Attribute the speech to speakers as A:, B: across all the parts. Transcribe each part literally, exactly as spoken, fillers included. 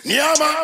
A: Nyama.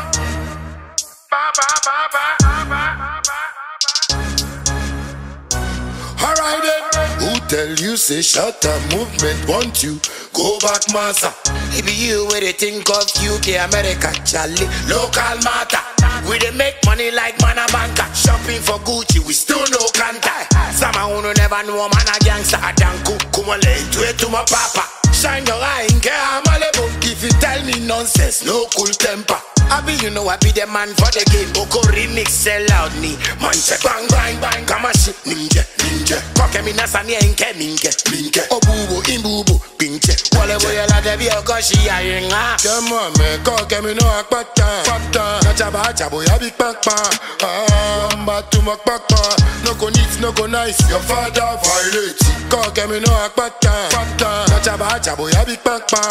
A: Alright then. Who tell you say shut up movement want you? Go back, massa.
B: It be you where they think of U K, America, Charlie. Local matter. We dey make money like man a banker. Shopping for Gucci, we still no contact. Some who no never know man a gangster. I don't cook, come on, late way to my papa. Shine your eye in care, I'm a level. If you tell me nonsense, no cool temper. I be, you know, I be the man for the game. Oko remix, sell out me. Man, check, bang, bang, bang. Come on, shit, ninja, ninja. Koke mi nasa ni enke, minke, minke. Obubo, imbubo, pinche. Wale boye la debi okoshi ya yenga.
A: Come on, man, koke mi no akpata. Pata, na chaba, chabo, ya big papa. Ah, mba tu makpata. No go neat, no go nice. Your father violate. Koke mi no akpata. Pata, na chaba, chabo, ya big papa.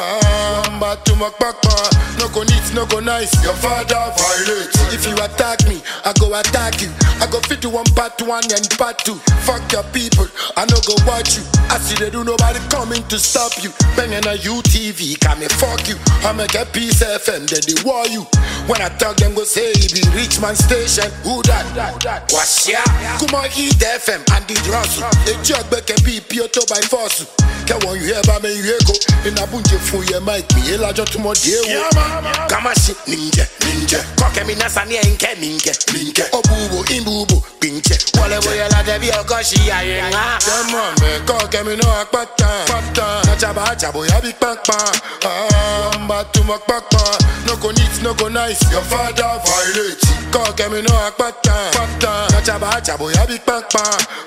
A: Ah, mba tu makpata. No go neat, no go nice. Your father violate. If you attack me, I go attack you. I go fit to one part one and part two. Fuck your people, I no go watch you. I see they do nobody coming to stop you. Banging a U T V, can me fuck you. I make a Peace F M, then they war you. When I talk them go say it be Richmond Station. Who that?
B: What's ya?
A: Come on, Heat F M and the Russell. They jug back and be Piotto by force. Can one you hear about me, you go. In a bunch of food, you might be a large to my dear.
B: Come on, shit, ninja, ninja. Koke mi nasa ni enke, minke, minke.
A: Obubo, imbubo, pinche.
B: Wale boye la debi okoshi ya yenga.
A: Come on, man, koke mi no akpata. Pata, na chaba, chabo, ya big papa. Ah, mba tu makpata. No go neat, no go nice. Your father violate. Koke mi no akpata. Pata, na chaba, chabo, ya big papa.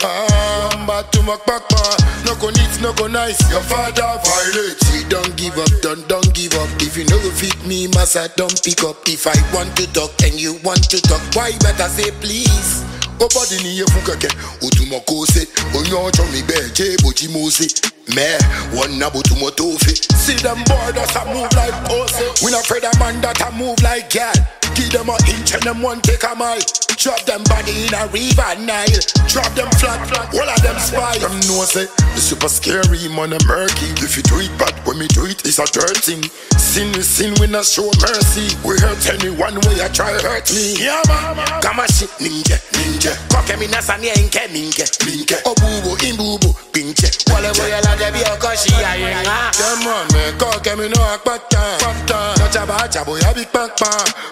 A: Ah, mba tu makpata. No go neat, no go nice. Your father violate. We don't give up, don't, don't give up. If you no go fit me, massa, don't pick up. If I want to talk and you want to talk, why better say please? Obadi ni ye funkake, utumo kose. Onyo chomi beje boji mose. Me, one na butumo tofe. See them boy that a move like pose. We not afraid of man that a move like gal. Give them a inch and them one take a mile. Drop them body in a river Nile. Drop them flat, flat, all of them spy. Them know say, the super scary man a murky. If you do it bad, when me do it, it's a dirt thing. Sin is sin, we not show mercy. We hurt anyone way I try hurt me.
B: Yeah, mama. Come on, shit, ninja, ninja. Koke mi nasa ni enke, minke, minke.
A: Obubo, imbubo, pinche.
B: Wale boye la debi okoshi ya yenga.
A: Come on, man, koke mi no akpata. Pata, na chaba, chabo, ya big papa.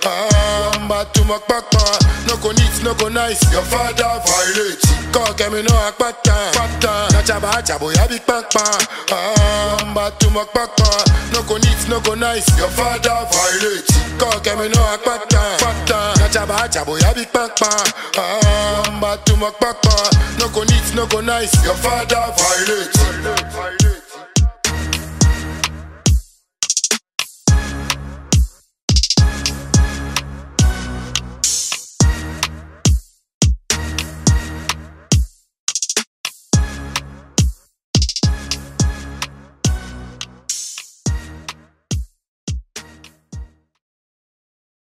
A: Ah, mba tu makpata. No go neat, no go nice. Your father violate. Koke mi no akpata. Pata, na chaba, chabo, ya big papa. Ah, mba tu makpata. No go neat, no go nice. Your father violate. Koke mi no akpata. Pata, na chaba, chabo, ya big papa. Ah, mba tu makpata. No go neat, no go nice. Your father violate.